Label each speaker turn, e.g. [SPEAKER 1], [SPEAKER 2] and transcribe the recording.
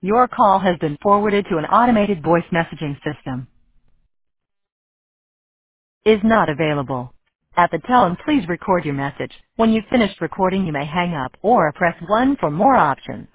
[SPEAKER 1] Your call has been forwarded to an automated voice messaging system. Is not available. At the tone, please record your message. When you've finished recording, you may hang up or press 1 for more options.